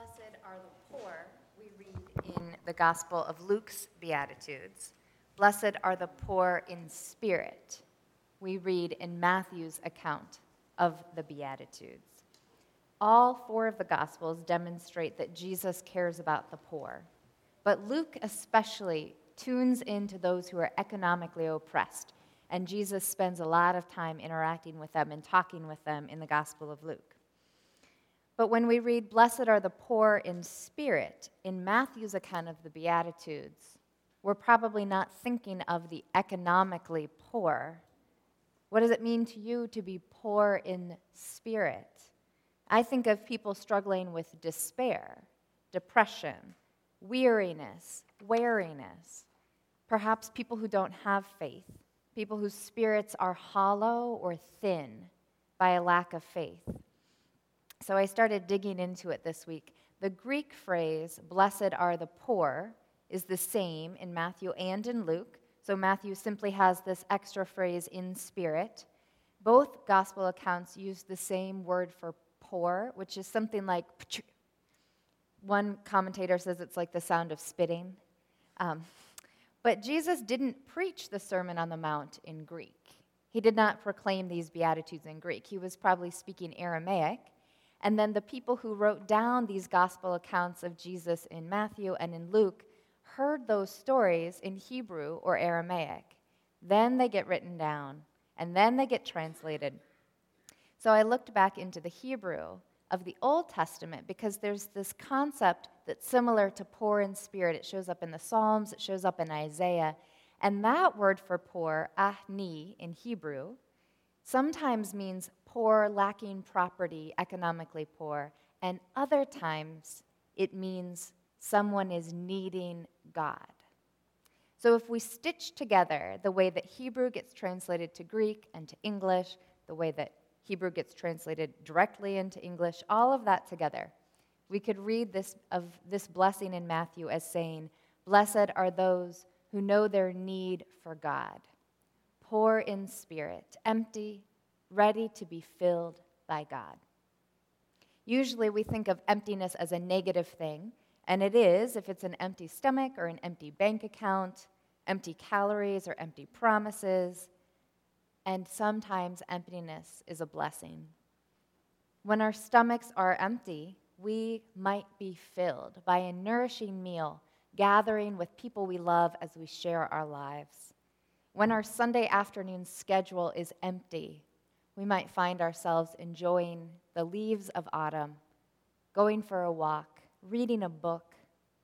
Blessed are the poor, we read in the Gospel of Luke's Beatitudes. Blessed are the poor in spirit, we read in Matthew's account of the Beatitudes. All four of the Gospels demonstrate that Jesus cares about the poor, but Luke especially tunes into those who are economically oppressed, and Jesus spends a lot of time interacting with them and talking with them in the Gospel of Luke. But when we read, blessed are the poor in spirit, in Matthew's account of the Beatitudes, we're probably not thinking of the economically poor. What does it mean to you to be poor in spirit? I think of people struggling with despair, depression, weariness, weariness. Perhaps people who don't have faith, people whose spirits are hollow or thin by a lack of faith. So I started digging into it this week. The Greek phrase, blessed are the poor, is the same in Matthew and in Luke. So Matthew simply has this extra phrase, in spirit. Both gospel accounts use the same word for poor, which is something like, one commentator says it's like the sound of spitting. But Jesus didn't preach the Sermon on the Mount in Greek. He did not proclaim these Beatitudes in Greek. He was probably speaking Aramaic. And then the people who wrote down these gospel accounts of Jesus in Matthew and in Luke heard those stories in Hebrew or Aramaic. Then they get written down, and then they get translated. So I looked back into the Hebrew of the Old Testament because there's this concept that's similar to poor in spirit. It shows up in the Psalms, it shows up in Isaiah. And that word for poor, ahni in Hebrew, sometimes means poor, lacking property, economically poor, and other times it means someone is needing God. So if we stitch together the way that Hebrew gets translated to Greek and to English, the way that Hebrew gets translated directly into English, all of that together, we could read this blessing in Matthew as saying, blessed are those who know their need for God, poor in spirit, empty, ready to be filled by God. Usually we think of emptiness as a negative thing, and it is if it's an empty stomach or an empty bank account, empty calories or empty promises, and sometimes emptiness is a blessing. When our stomachs are empty, we might be filled by a nourishing meal, gathering with people we love as we share our lives. When our Sunday afternoon schedule is empty, we might find ourselves enjoying the leaves of autumn, going for a walk, reading a book.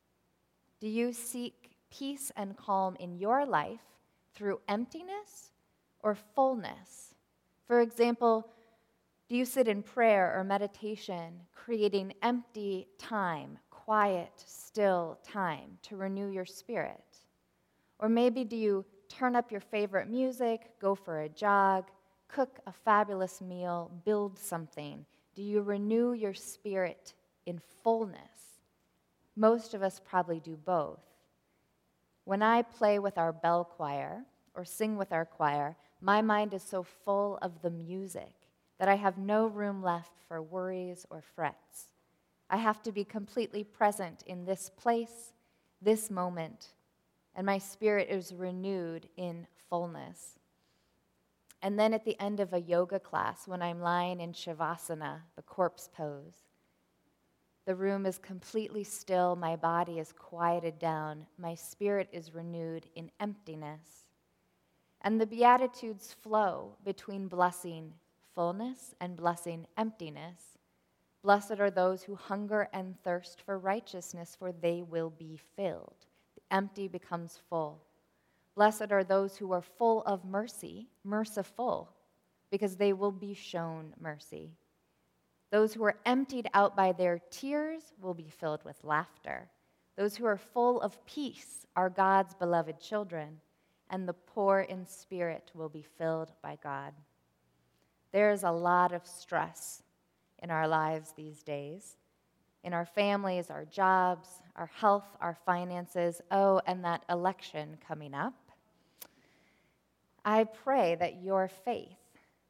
Do you seek peace and calm in your life through emptiness or fullness? For example, do you sit in prayer or meditation, creating empty time, quiet, still time to renew your spirit? Or maybe do you turn up your favorite music, go for a jog, cook a fabulous meal, build something? Do you renew your spirit in fullness? Most of us probably do both. When I play with our bell choir or sing with our choir, my mind is so full of the music that I have no room left for worries or frets. I have to be completely present in this place, this moment, and my spirit is renewed in fullness. And then at the end of a yoga class, when I'm lying in Shavasana, the corpse pose, the room is completely still, my body is quieted down, my spirit is renewed in emptiness. And the Beatitudes flow between blessing fullness and blessing emptiness. Blessed are those who hunger and thirst for righteousness, for they will be filled. The empty becomes full. Blessed are those who are full of mercy, merciful, because they will be shown mercy. Those who are emptied out by their tears will be filled with laughter. Those who are full of peace are God's beloved children, and the poor in spirit will be filled by God. There is a lot of stress in our lives these days, in our families, our jobs, our health, our finances, and that election coming up. I pray that your faith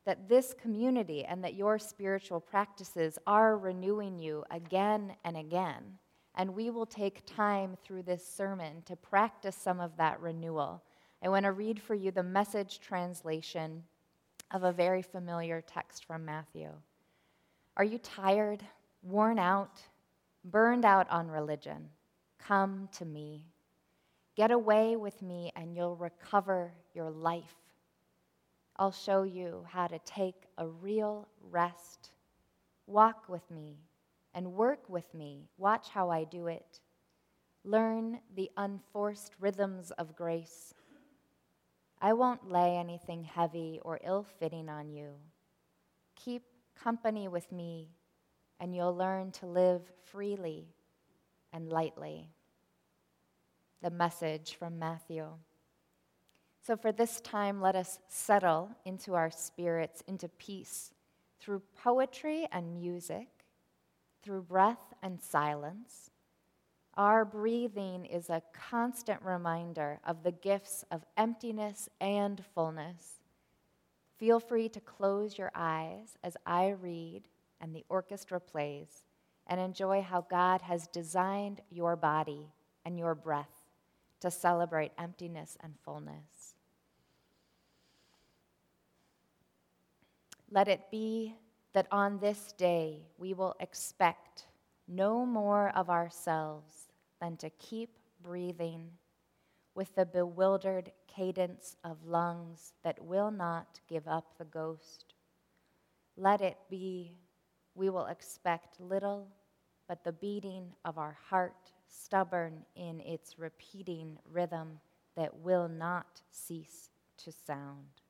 that this community and that your spiritual practices are renewing you again and again. And we will take time through this sermon to practice some of that renewal. I want to read for you the Message translation of a very familiar text from Matthew. Are you tired, worn out, burned out on religion? Come to me. Get away with me and you'll recover your life. I'll show you how to take a real rest. Walk with me and work with me. Watch how I do it. Learn the unforced rhythms of grace. I won't lay anything heavy or ill-fitting on you. Keep company with me, and you'll learn to live freely and lightly. The Message from Matthew. So for this time, let us settle into our spirits, into peace, through poetry and music, through breath and silence. Our breathing is a constant reminder of the gifts of emptiness and fullness. Feel free to close your eyes as I read and the orchestra plays, and enjoy how God has designed your body and your breath to celebrate emptiness and fullness. Let it be that on this day we will expect no more of ourselves than to keep breathing with the bewildered cadence of lungs that will not give up the ghost. Let it be we will expect little but the beating of our heart, stubborn in its repeating rhythm that will not cease to sound.